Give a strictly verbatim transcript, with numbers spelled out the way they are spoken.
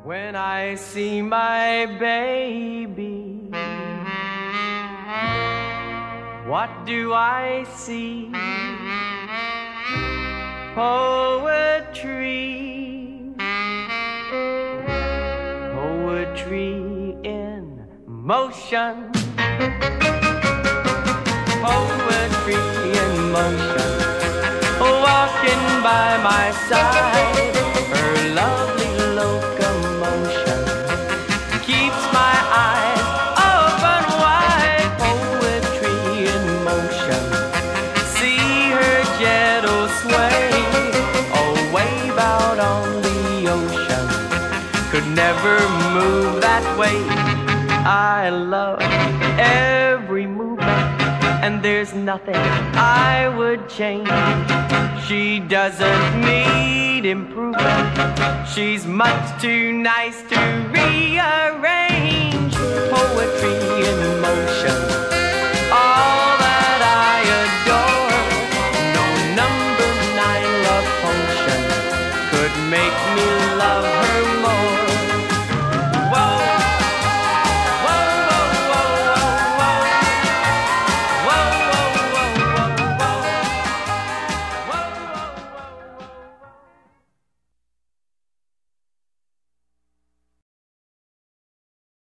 When I see my baby, what do I see? Poetry, poetry in motion, poetry in motion, walking by my side, her lovely locomotion keeps my eyes open wide. Poetry in motion, see her gentle sway, a wave out on the ocean could never move that way. I love every movement, and there's nothing I would change. She doesn't need improvement, she's much too nice to rearrange. Poetry in motion,